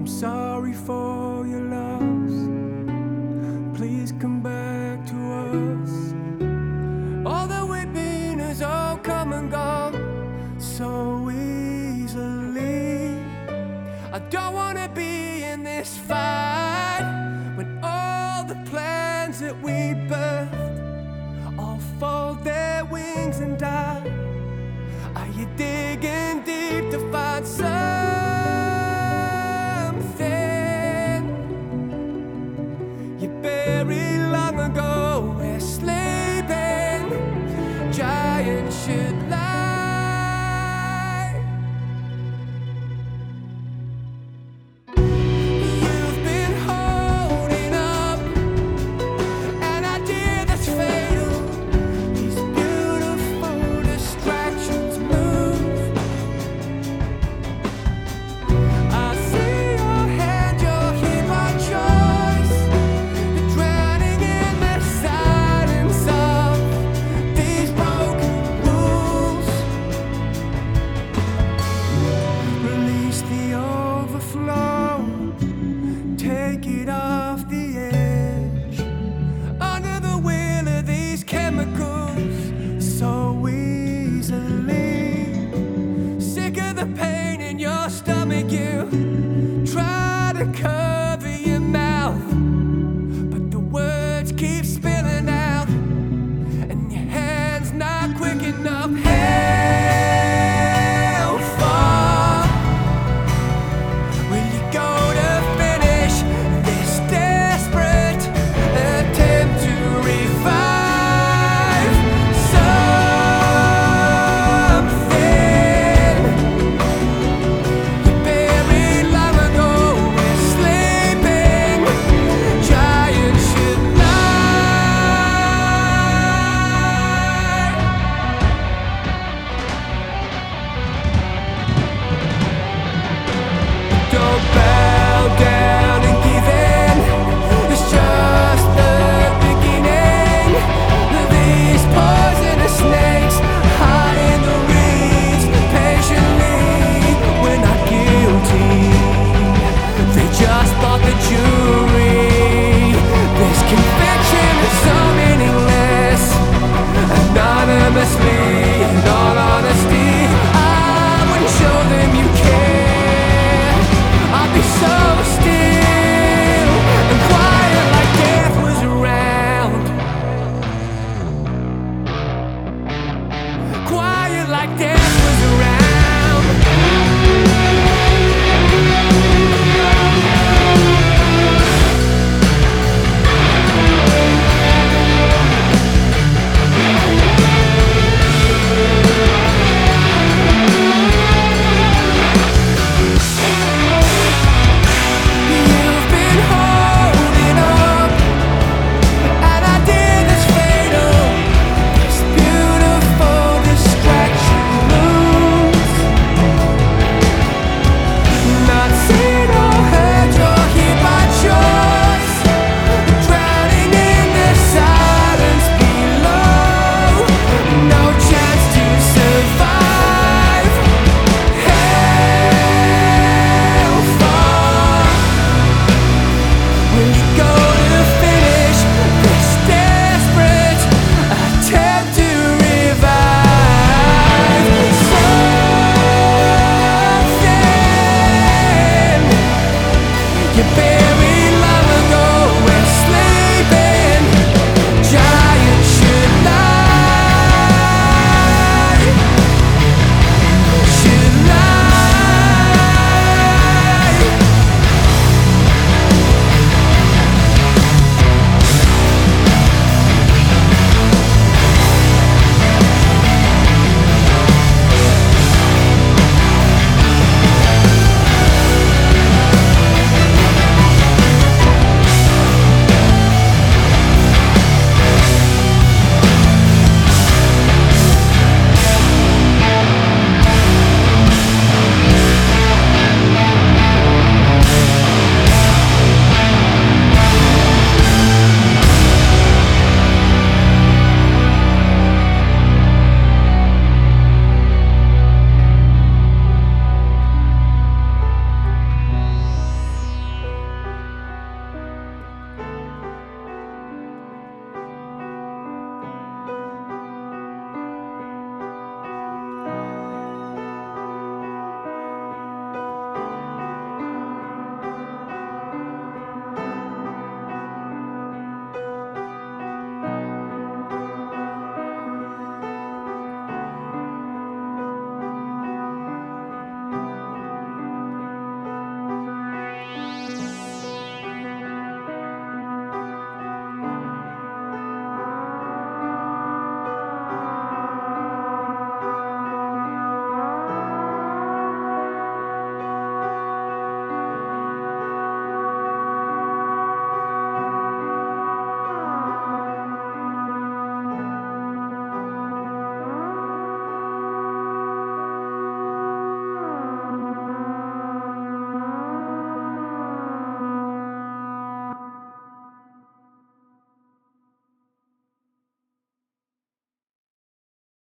I'm sorry for your loss. Please come back to us. All that we've been has all come and gone so easily. I don't wanna be in this fight when all the plans that we birthed all fold their wings and die. Are you digging deep to find something you buried long ago? We're sleeping, giants should lie. You've been holding up an idea that's fatal. These beautiful distractions move. I see your hand, you're here by choice. You're drowning in the silence of these broken rules. Release the overflow, take it off the edge. Under the wheel of these chemicals so easily. Sick of the pain in your stomach, you try to cover your mouth, but the words keep spilling out, and your hand's not quick enough. How far will you go to finish this desperate attempt to revive something you buried long ago? We're sleeping, giants should lie. Don't bow down and give in. It's just the beginning. These poisonous snakes hide in the reeds patiently. We're not guilty. They just bought the jury. This conviction is so meaningless. Anonymously, in all honesty, I wouldn't show them you care. I'd be so still and quiet like death was around. Quiet like death was around. You've been holding up an idea that's fatal. This beautiful distraction moves. Not seen or heard, you're here by choice. Drowning in the silence below. No chance to survive. How far will you go to finish this desperate attempt to revive something you